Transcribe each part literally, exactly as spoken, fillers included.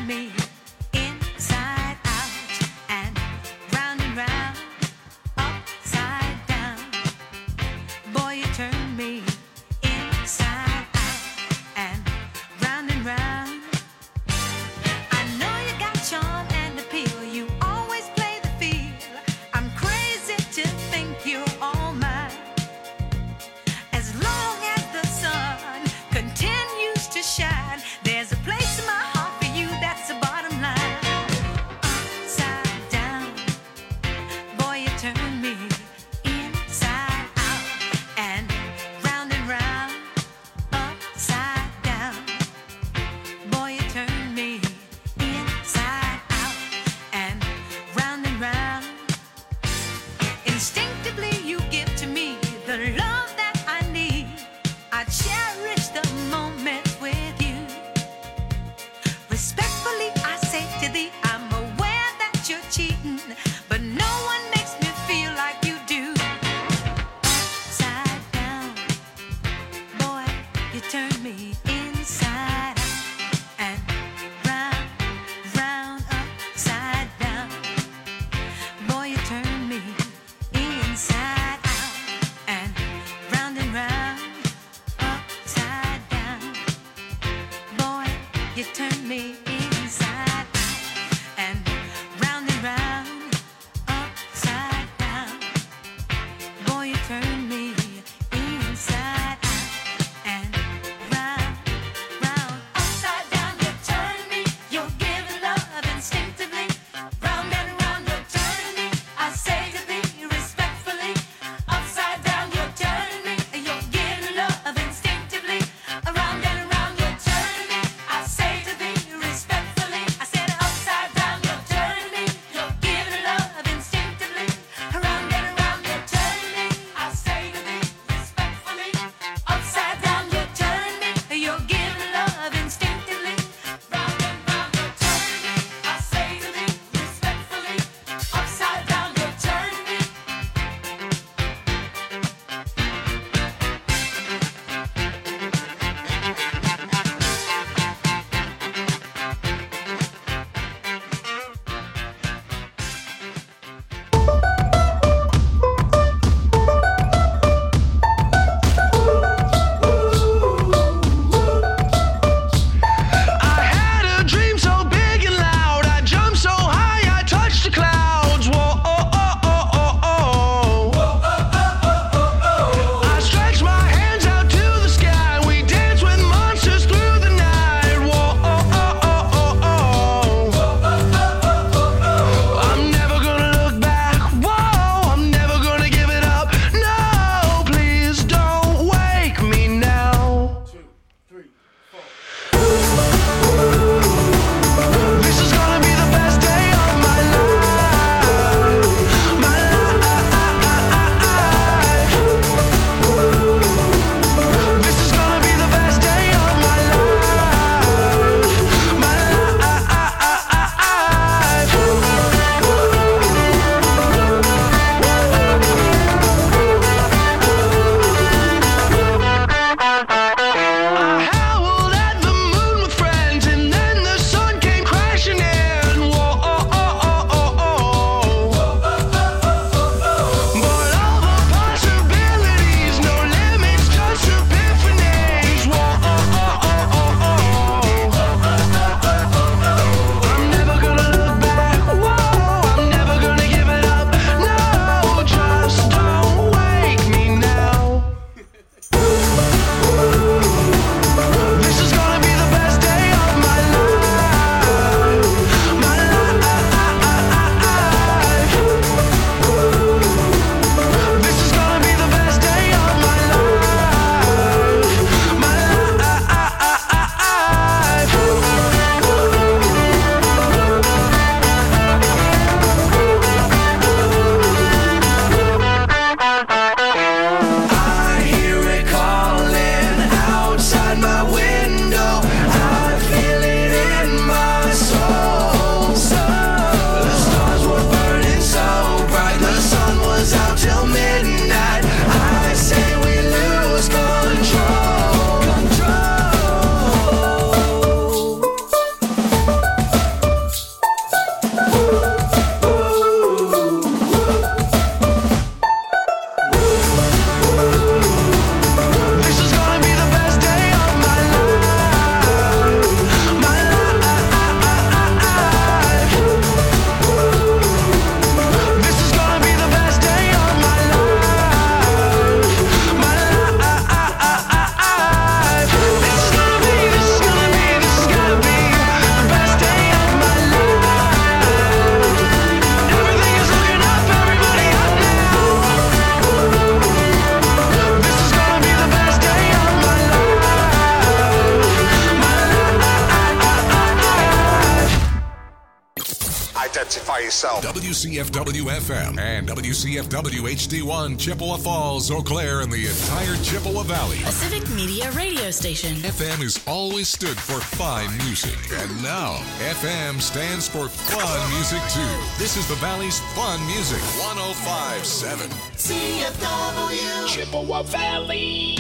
me inside out and round and round, upside down. Boy, you turn me inside out and round and round. I know you got charm and appeal. You always play the field. I'm crazy to think you're all mine. As long as the sun continues to shine, there's a place in my heart for you, that's the bottom line. Upside down, boy, you turn me inside out and round and round, upside down. Boy, you turn me inside out and round and round. Instinctively you give to me the love that I need. I cherish the moments with you. Respectfully I say to thee, I'm aware that you're cheating, but no one makes me feel like you do. Upside down, boy, you turn me inside out and round, round, upside down. Boy, you turn me inside out and round and round, upside down. Boy, you turn me inside out Identify yourself. W C F W F M and W C F W H D one, Chippewa Falls, Eau Claire, and the entire Chippewa Valley. A Civic Media radio station. F M has always stood for fine music, and now F M stands for fun music too. This is the Valley's fun music. one oh five point seven C F W Chippewa Valley.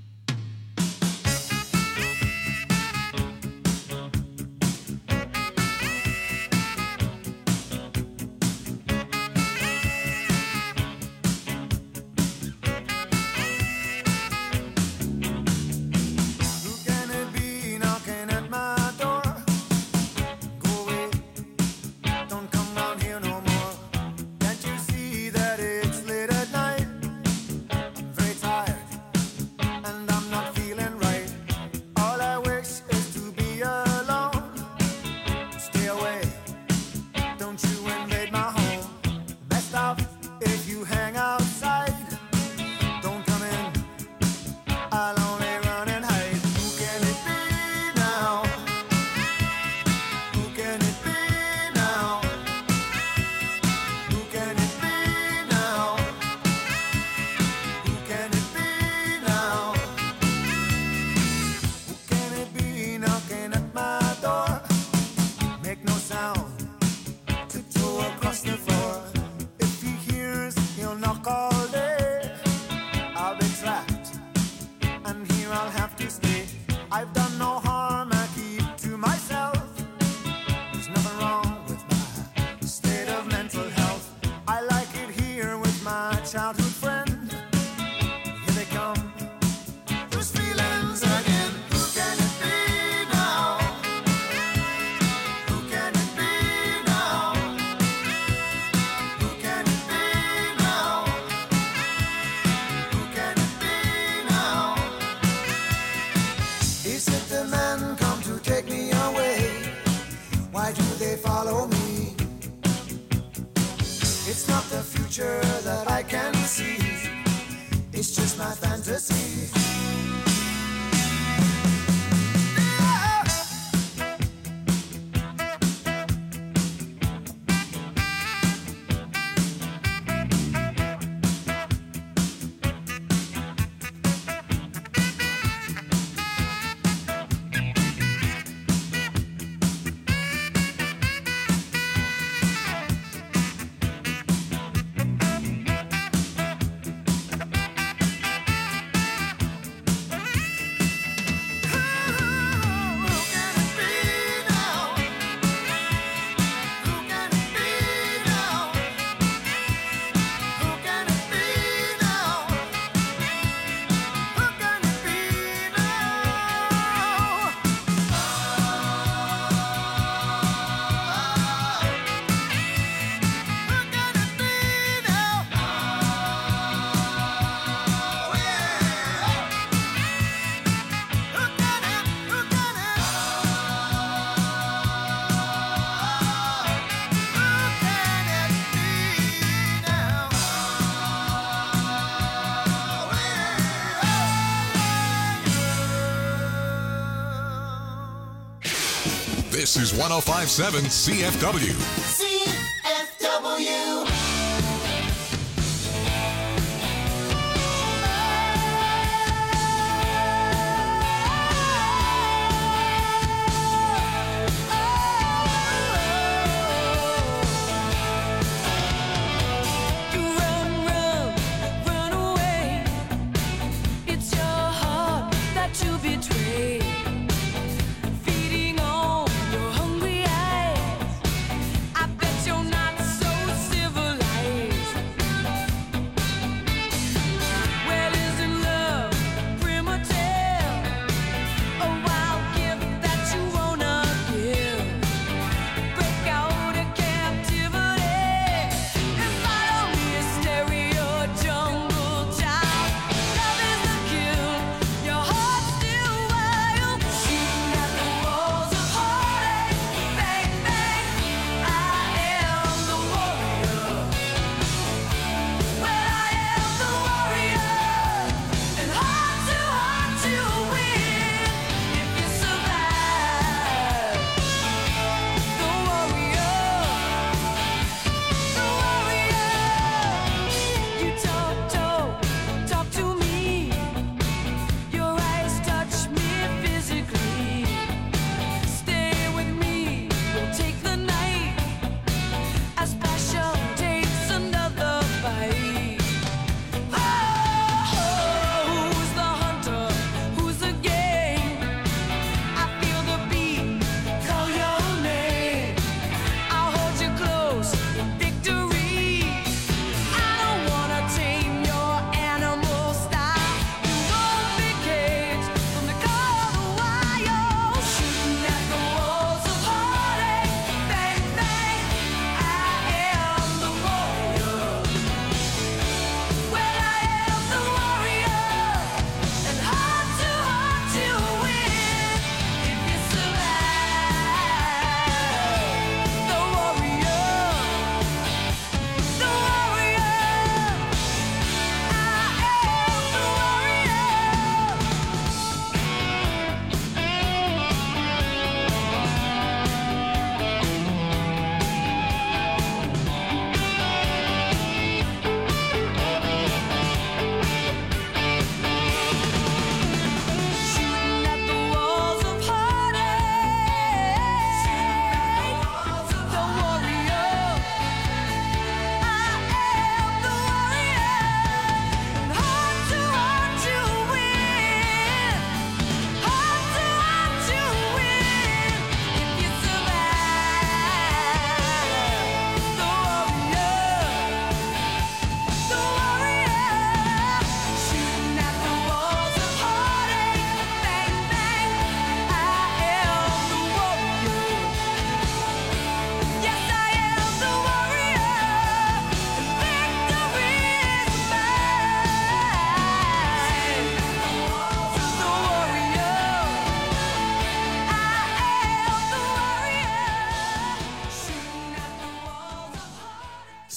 This is one oh five point seven C F W. C F W. Feeding on your hungry eyes, I bet you're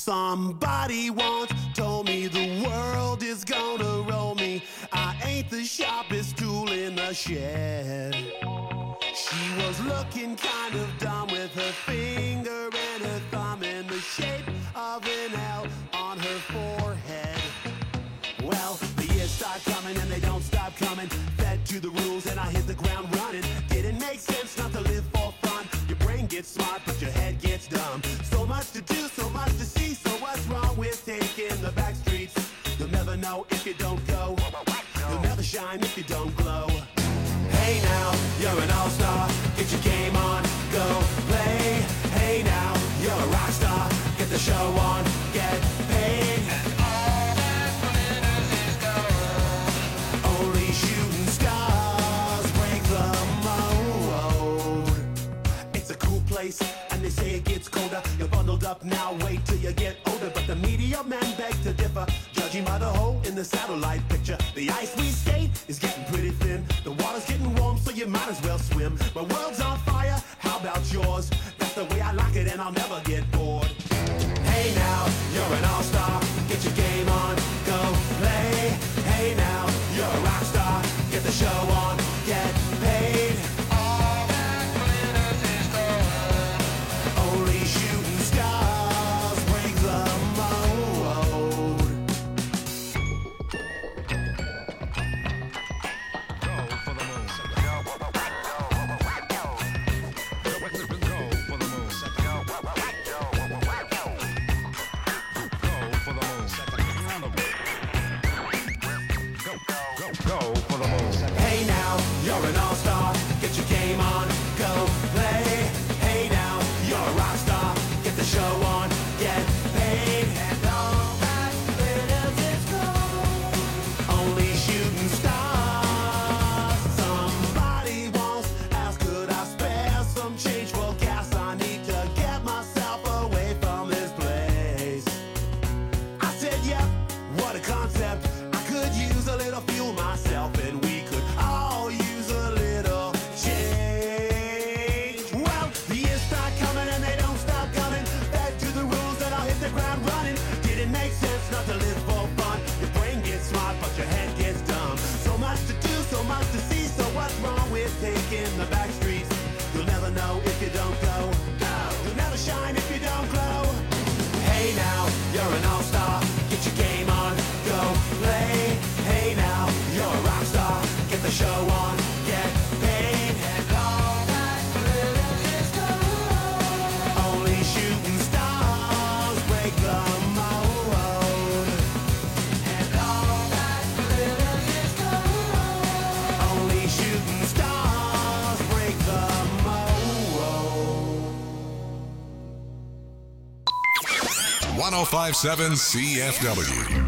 Somebody once told me the world is gonna roll me. I ain't the sharpest tool in the shed. She was looking kind of dumb with her finger and her thumb in the shape of an L on her forehead. Well, the years start coming and they don't stop coming. Fed to the rules and I hit the ground running. Didn't make sense not to live for fun. Your brain gets smart but your head gets dumb. So much to do, so much to see. So what's wrong with taking the back streets? You'll never know if you don't go. You'll never shine if you don't glow. Hey now, you're an all-star. Get your game on, go play. Hey now, you're a rock star. Get the show on, get paid. And all that glitters is gold. Only shooting stars break the mold. It's a cool place, and they say it gets colder. You're bundled up now, wait till you get older. But the media men beg to differ, judging by the hole in the satellite picture. The ice we skate is getting pretty thin. The water's getting warm, so you might as well swim. My world's on fire, how about yours? That's the way I like it, and I'll never get bored. Hey now, you're an all-star. Get your game on, go play. Hey now, you're a rock star. Get the show on, get paid. All that glitters is gold. Only shooting stars break the mold. Hey now, you're an all-star. Get your game on, go play. Hey now, you're a rock star. Get the show on, get paid. And all that glitters is gold. Only shooting stars. Somebody once asked, could I spare some change for gas? I need to get myself away from this place. I said, yep, what a concept. I could use a little fuel myself, and we could all use a little change. Well, the years start coming and they don't stop coming. Back to the rules and I'll hit the ground running. Didn't make sense not to live for fun. Your brain gets smart but your head gets dumb. So much to do, so much to see. So what's wrong with taking the back streets? You'll never know if you don't go. You'll never shine if you don't glow. Hey now, you're an all-star. Get your game on, go play. Hey now, you're a rock star. Get the show on, get paid. And all that glitters is gold. Only shooting stars break the mold. And all that glitters is gold. Only shooting stars break the mold. one oh five point seven C F W.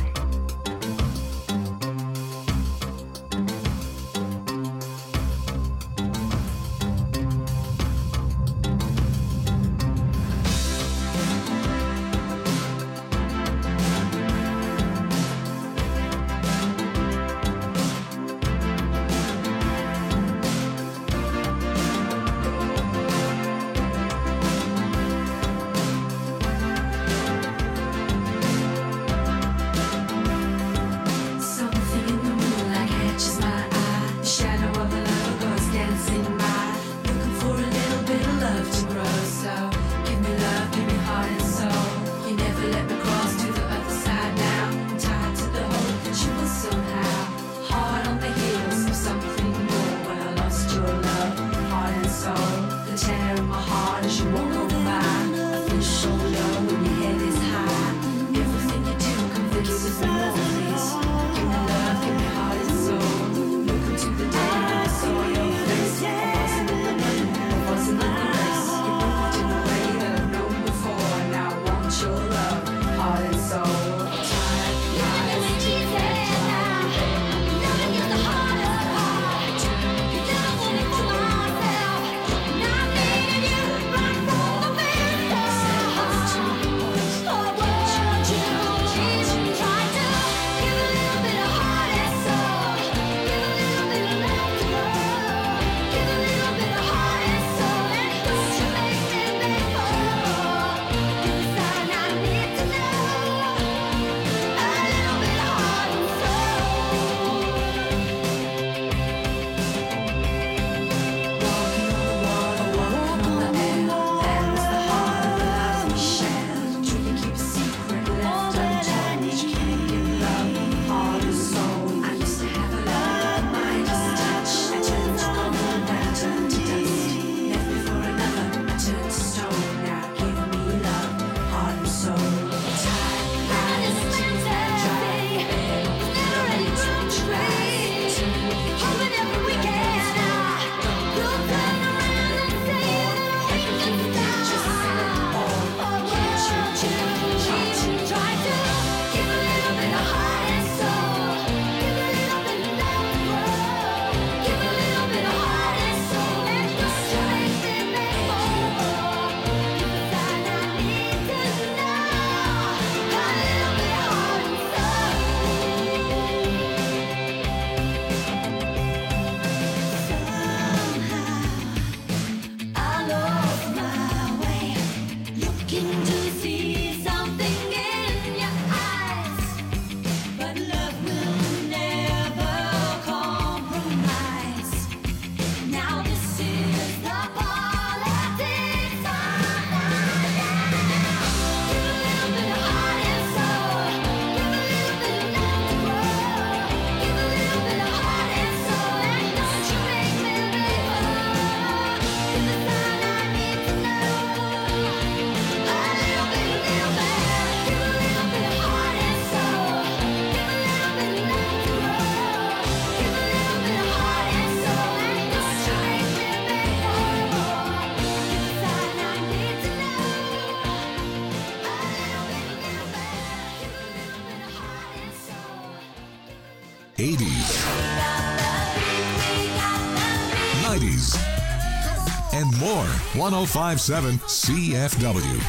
movies, and more. one oh five point seven C F W.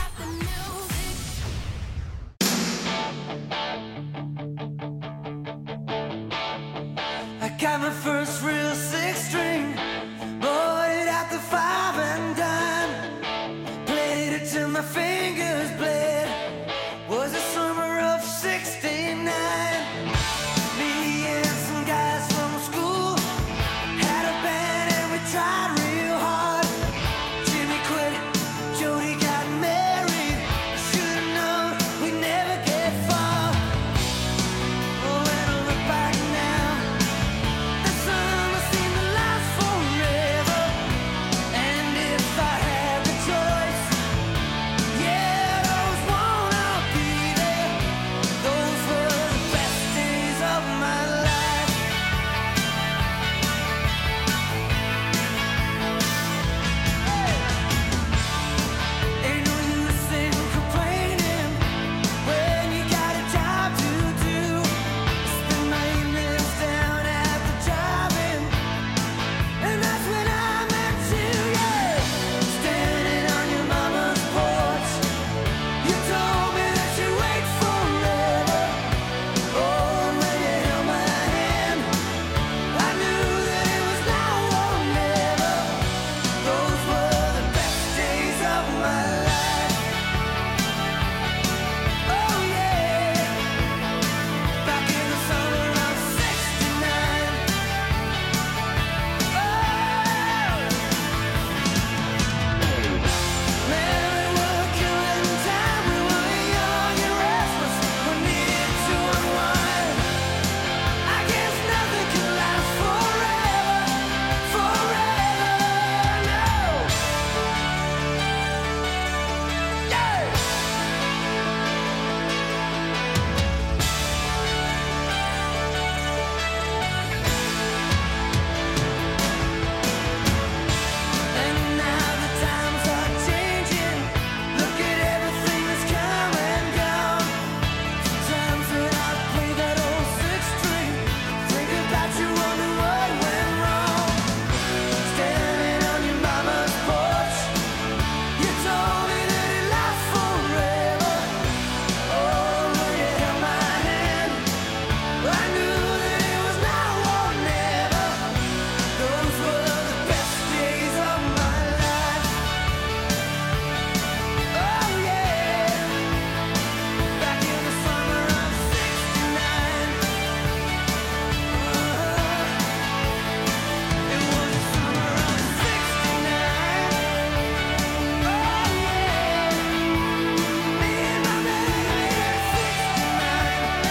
I got my first real six string, bought it at the five and dime, played it till my fingers bled. Was the summer of sixty-nine. Me and some guys from school had a band and we tried real hard. Jimmy quit, Jody got married. Should've known we'd never get far. Oh, when I look back now, the summer seemed to last forever. And if I had the choice, yeah, I always wanna be there. Those were the best days of my life. Ain't no use in complaining when you got a job to do. Spend my evenings down at the drive-in, and that's when I met you, yeah. Standing on your mama's porch, you told me that you'd wait forever. Oh, when you held my hand, I knew that it was now or never. Those were the best days of my life. Oh yeah, back in the summer of sixty-nine. Oh, man, we were killing time. We were young and restless. We needed to unwind. I guess nothing can last forever, forever, no. Yeah. And now the times are changing. Look at everything that's come and gone. Sometimes when I play that old six string, think about you, wonder what went wrong. Standing on your mama's porch, you told me that it lasts forever. Oh, when you held my hand, I knew that it was now or never. Those were the best days of my life. Oh yeah, back in the summer of sixty-nine. It was the summer of sixty-nine. Oh yeah, me and my baby at sixty-nine.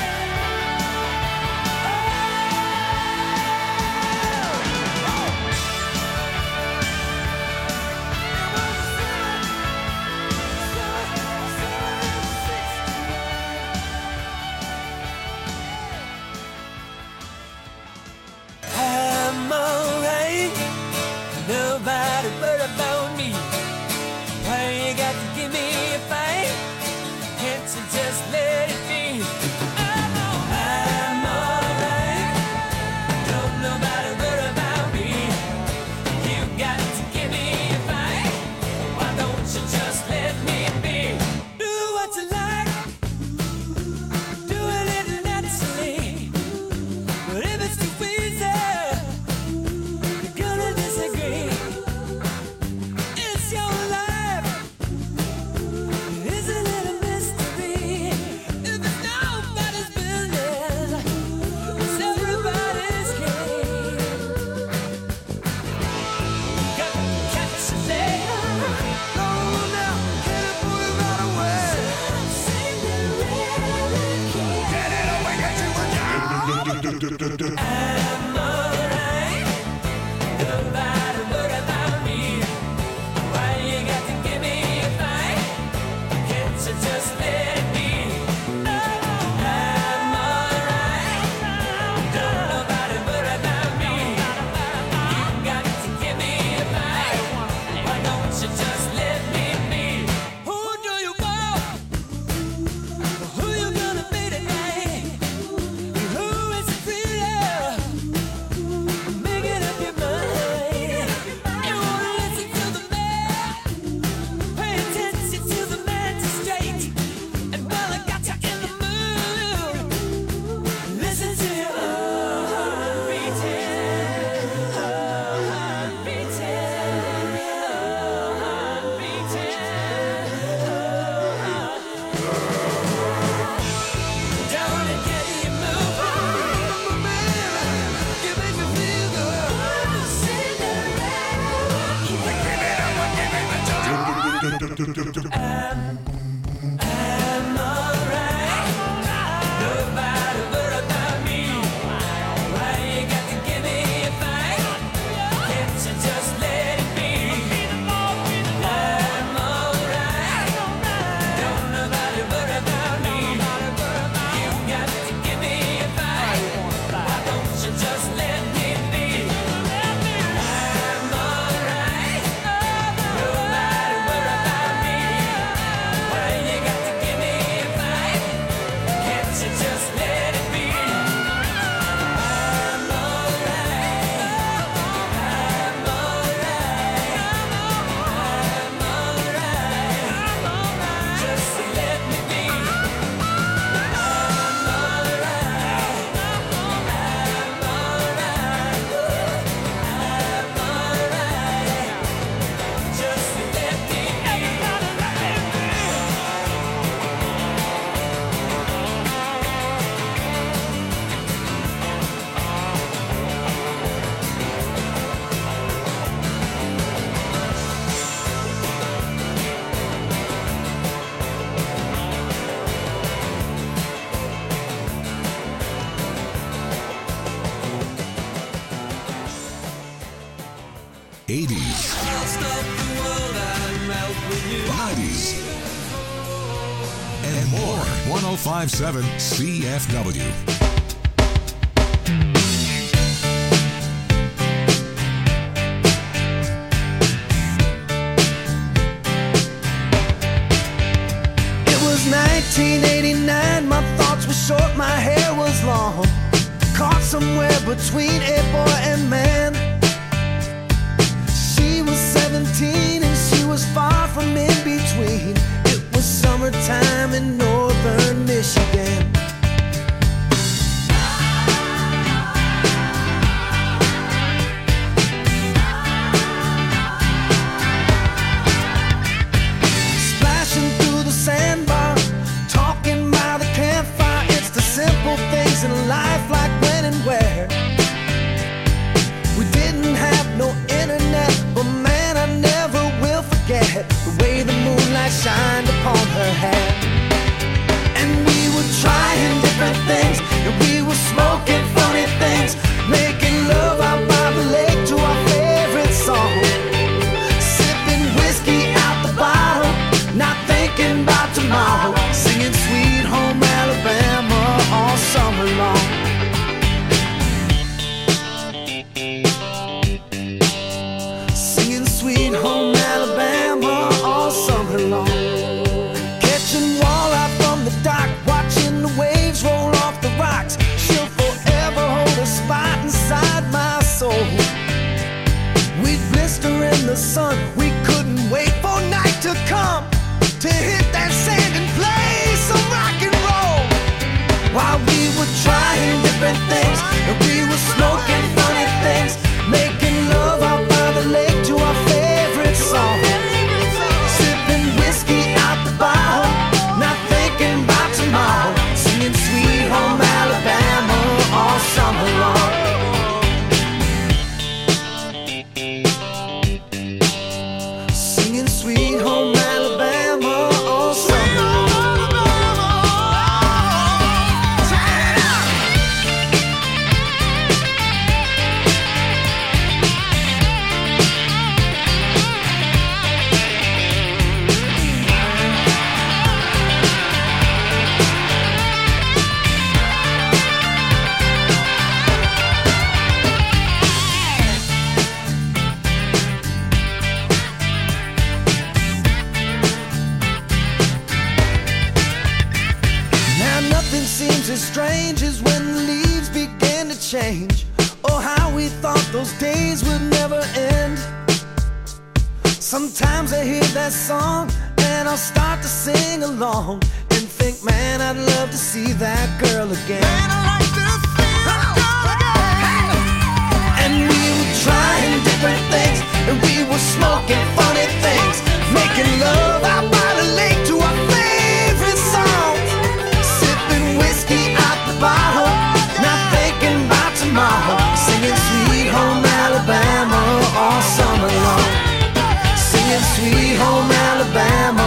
I'm alright, nobody worry about me. Why you got to give me a fight? Can't you just let it be? I'm alright, I'm alright, don't nobody worry about me. You got to give me a fight. Why don't you just let me be? Do what you like, do it naturally. But if it's too easy, you're gonna disagree. It's your life, isn't it a mystery? If it's nobody's business, it's everybody's game. Got to catch a leg. Go on now, get it moving right away. Get it away, get you a job. I'm alright, nobody worry about me. Why you got to give me a fight? Can't you just let it be? I'm alright, don't nobody worry about me. You got to give me a fight. Why don't you just let me be? Who do you want? Who you gonna be tonight? Who is it really? eighties, nineties, and more. one oh five point seven C F W. It was nineteen eighty-nine, my thoughts were short, my hair was long. Caught somewhere between a boy and man. She was seventeen and she was far from in between. It was summertime in northern Michigan. Splashing through the sandbar, talking by the campfire. It's the simple things in life, like when and where. We didn't have no internet, but man, I never will forget the way the moonlight shined upon her hair. And we were trying different things, and we were smoking funny things, making love out by the lake to our favorite song. Sipping whiskey out the bottle, not thinking about tomorrow, singing Sweet Home Alabama all summer long. Singing Sweet Home Alabama all summer long. Catching walleye from the dock, watching the waves roll off the rocks. She'll forever hold a spot inside my soul. We'd blister in the sun, we couldn't wait for night to come to hit that sand and play some rock and roll. While we were trying different things, and we were smoking funny things, making love out by the lake to our favorite song. Sipping whiskey out the bottle, not thinking about tomorrow, singing Sweet Home Alabama all summer long. Singing Sweet Home Alabama all summer long. Now nothing seems as strange as when the leaves began to change. Oh, how we thought those days would never end. Sometimes I hear that song and I'll start to sing along and think, man, I'd love to see that girl again. Man, I'd like to see that girl again. And we were trying different things, and we were smoking funny things, making love out by the lake to our favorite songs. Sipping whiskey out the bottle, not thinking about tomorrow, singing Sweet Home Alabama all summer long. Singing Sweet Home Alabama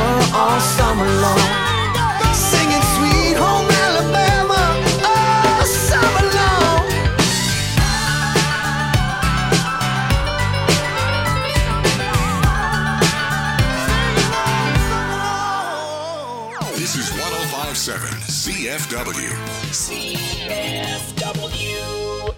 This is one oh five point seven C F W. C F W.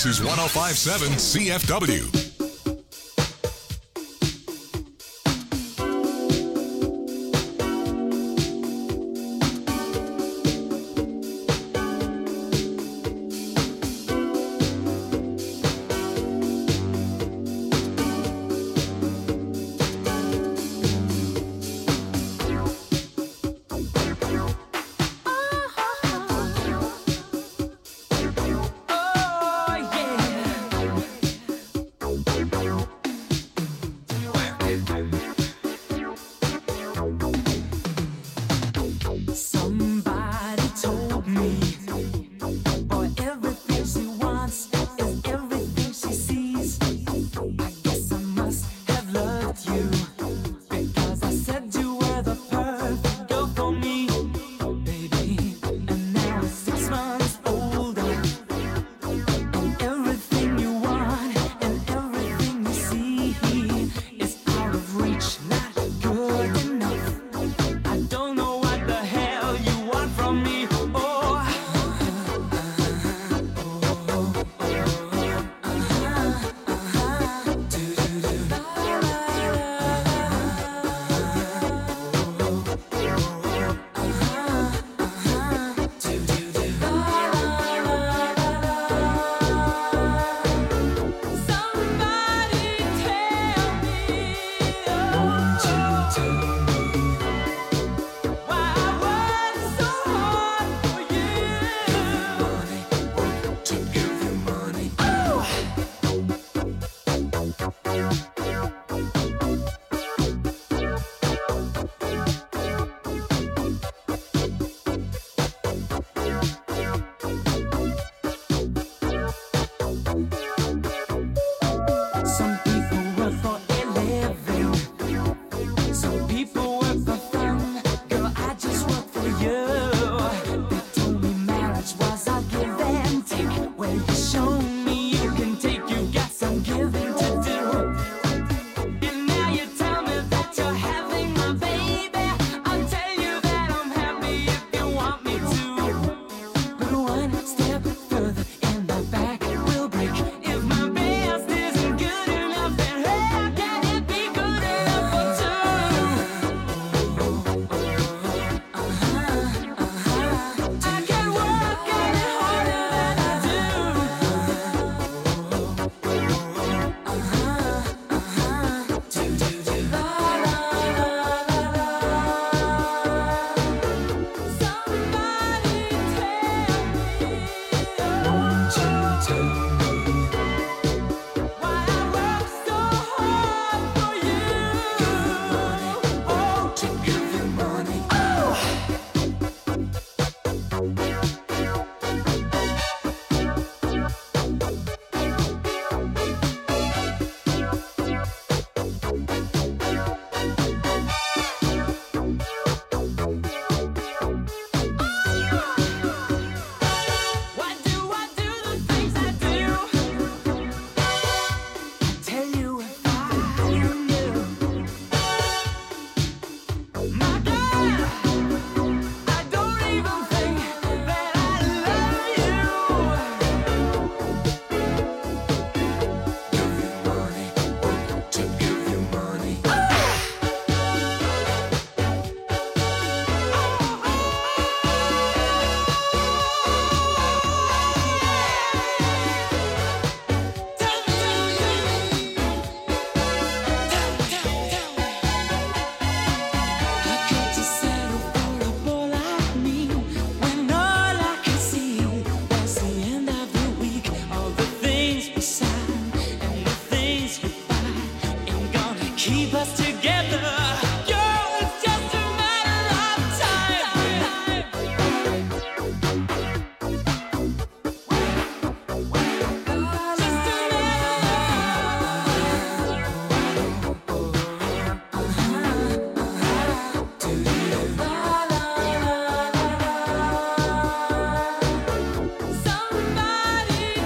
This is one oh five point seven C F W.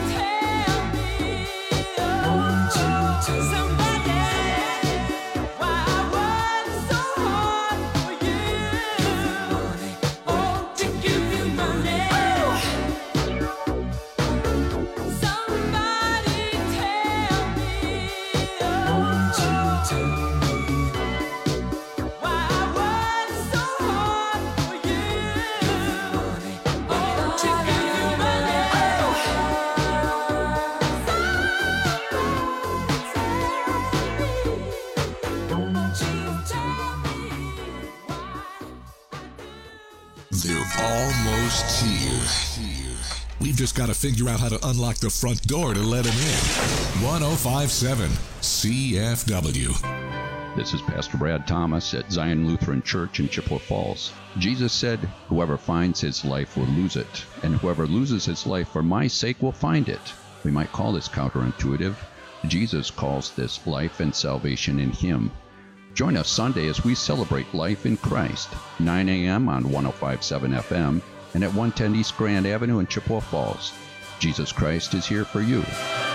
Somebody They're almost here. We've just got to figure out how to unlock the front door to let them in. one oh five point seven C F W. This is Pastor Brad Thomas at Zion Lutheran Church in Chippewa Falls. Jesus said, "Whoever finds his life will lose it, and whoever loses his life for my sake will find it." We might call this counterintuitive. Jesus calls this life and salvation in him. Join us Sunday as we celebrate life in Christ, nine a.m. on one oh five point seven F M and at one ten East Grand Avenue in Chippewa Falls. Jesus Christ is here for you.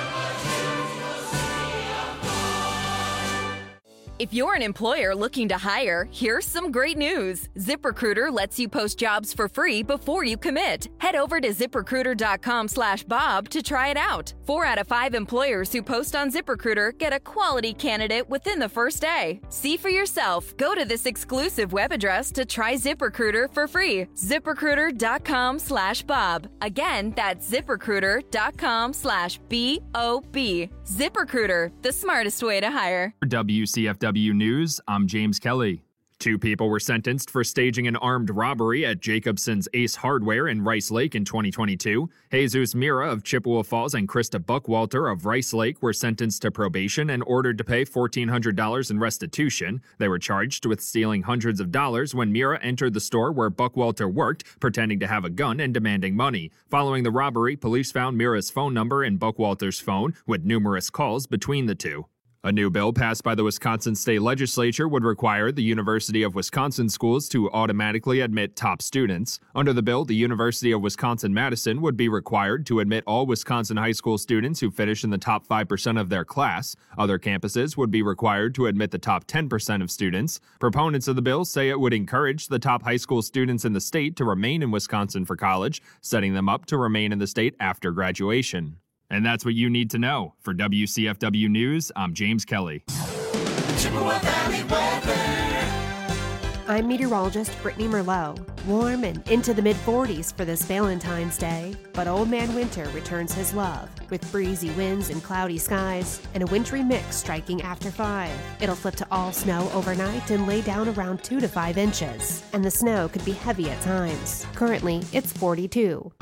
If you're an employer looking to hire, here's some great news. ZipRecruiter lets you post jobs for free before you commit. Head over to ZipRecruiter.com slash Bob to try it out. Four out of five employers who post on ZipRecruiter get a quality candidate within the first day. See for yourself. Go to this exclusive web address to try ZipRecruiter for free. ZipRecruiter.com slash Bob. Again, that's ZipRecruiter.com slash B O B. ZipRecruiter, the smartest way to hire. W C F W News, I'm James Kelly. Two people were sentenced for staging an armed robbery at Jacobson's Ace Hardware in Rice Lake in twenty twenty-two. Jesus Mira of Chippewa Falls and Krista Buckwalter of Rice Lake were sentenced to probation and ordered to pay fourteen hundred dollars in restitution. They were charged with stealing hundreds of dollars when Mira entered the store where Buckwalter worked, pretending to have a gun and demanding money. Following the robbery, police found Mira's phone number in Buckwalter's phone, with numerous calls between the two. A new bill passed by the Wisconsin State Legislature would require the University of Wisconsin schools to automatically admit top students. Under the bill, the University of Wisconsin-Madison would be required to admit all Wisconsin high school students who finish in the top five percent of their class. Other campuses would be required to admit the top ten percent of students. Proponents of the bill say it would encourage the top high school students in the state to remain in Wisconsin for college, setting them up to remain in the state after graduation. And that's what you need to know. For W C F W News, I'm James Kelly. Chippewa Valley weather. I'm meteorologist Brittany Merlot. Warm and into the mid forties for this Valentine's Day, but Old Man Winter returns his love with breezy winds and cloudy skies and a wintry mix striking after five. It'll flip to all snow overnight and lay down around two to five inches, and the snow could be heavy at times. Currently, it's forty-two.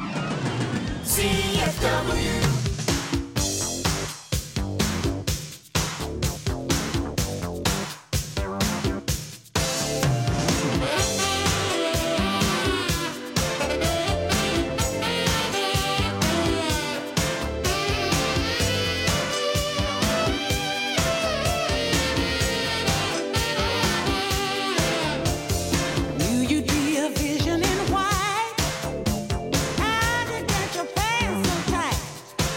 C F W. How to get your pants so tight?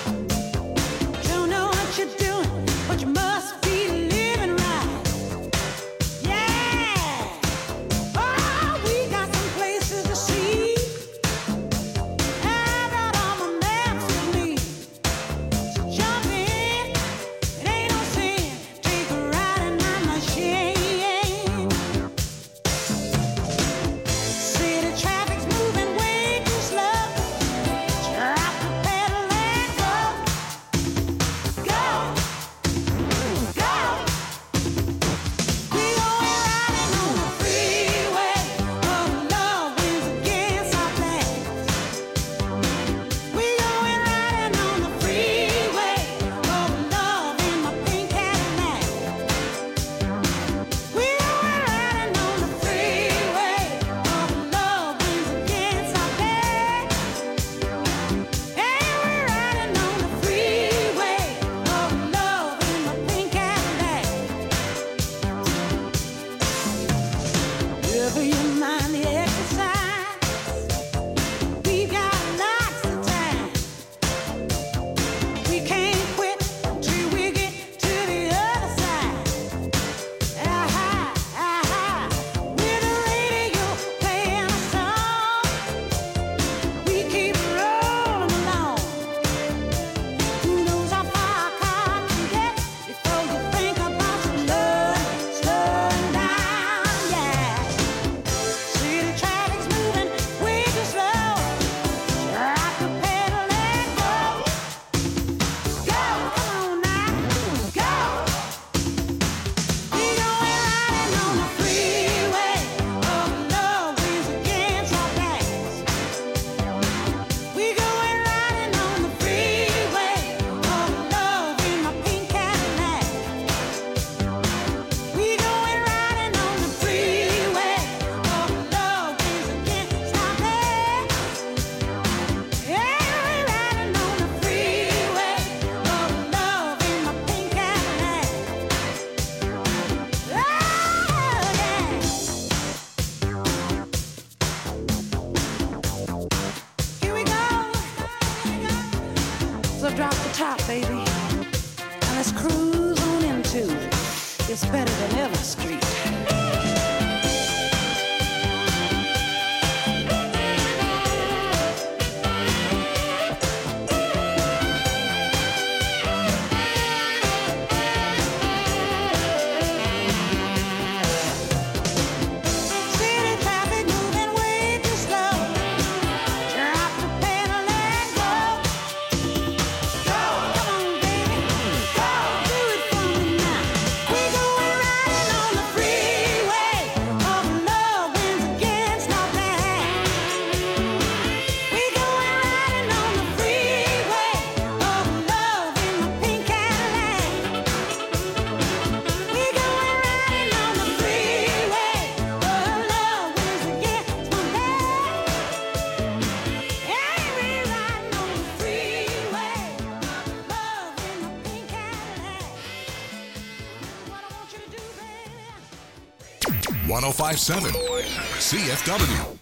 It's better than ever street. one oh five point seven C F W.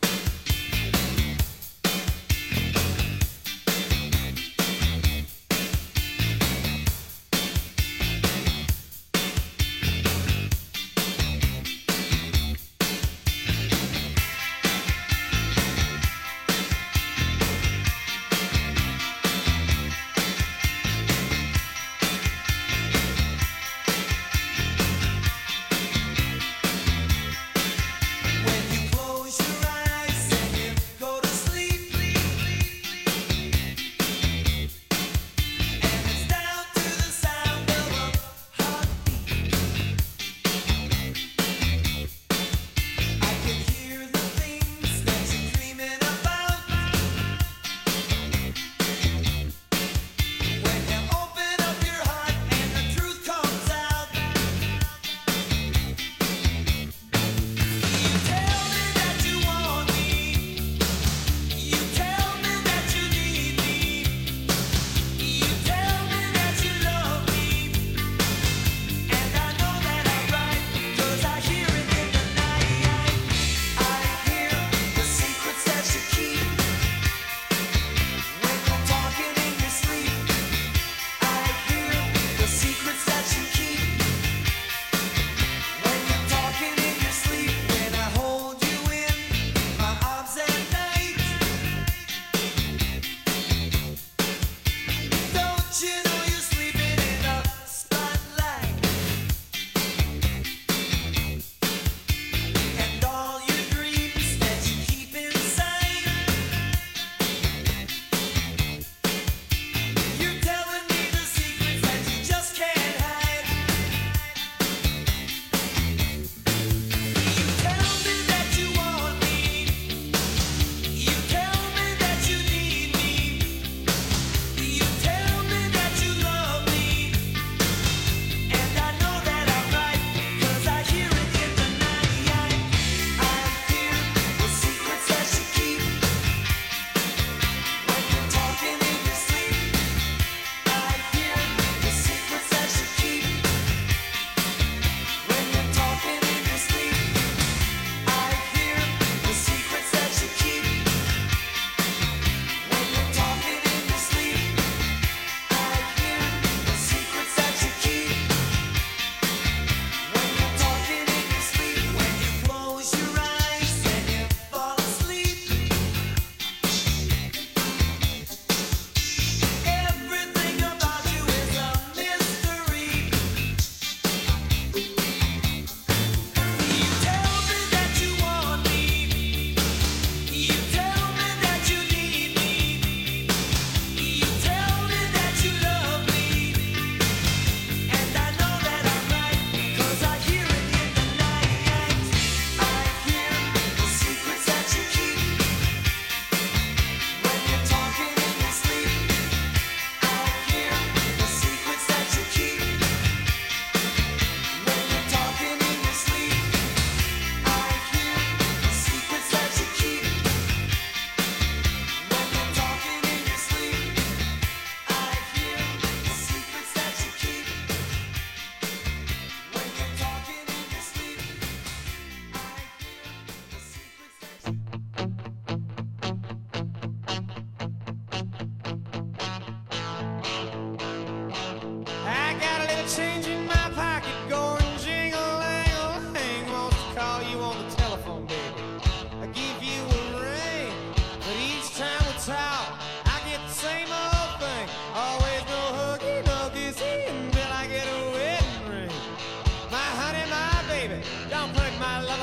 When you close your eyes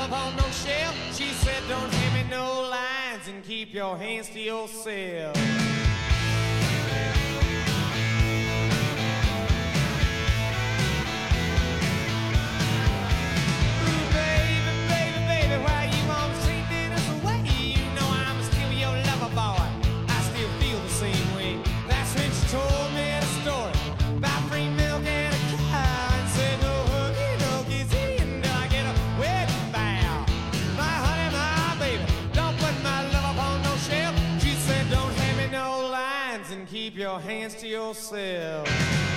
love on no shelf. She said, don't hand me no lines and keep your hands to yourself. Keep your hands to yourself.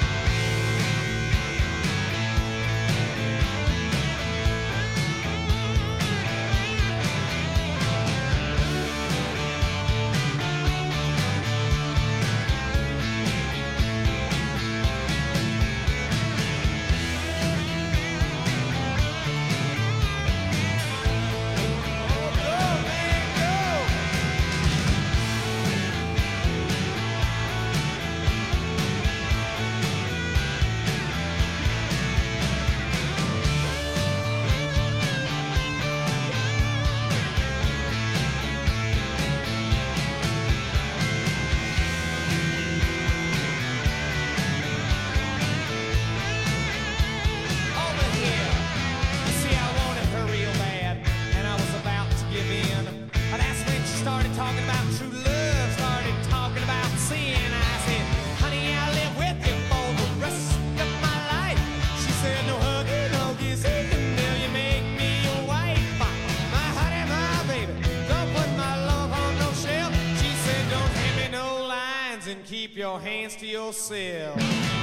Keep your hands to yourself.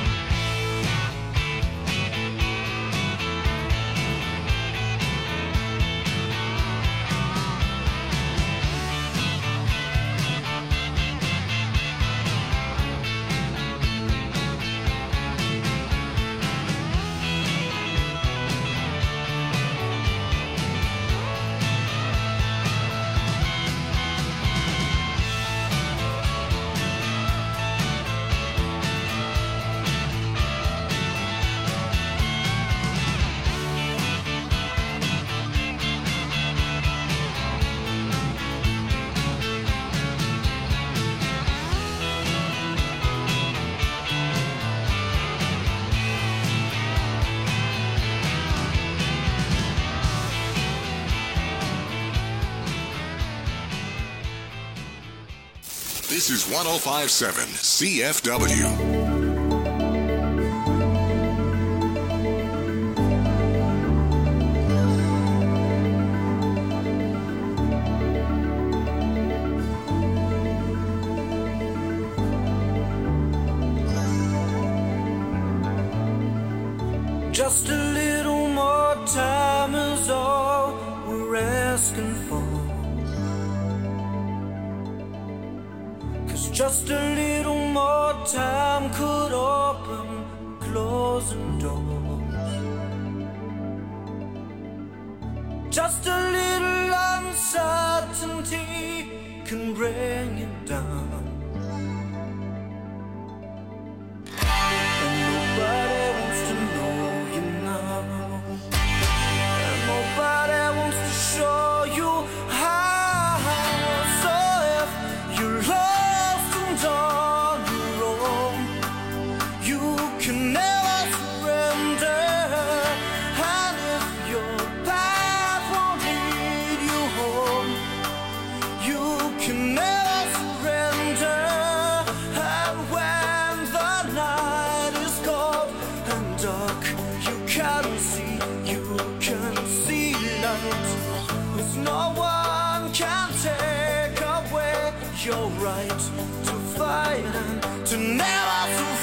This is one oh five point seven C F W. Just a little more time is all we're asking for. Cause just a little more time could open closing doors. Just a little uncertainty can bring you down. And nobody wants to know you now. And nobody wants to show you how. So if you're lost and on your own, you can never surrender. And if your path won't lead you home, you can never surrender. And when the night is cold and dark, you can see, you can see light. Cause no one can take away your right to fight and to never surrender.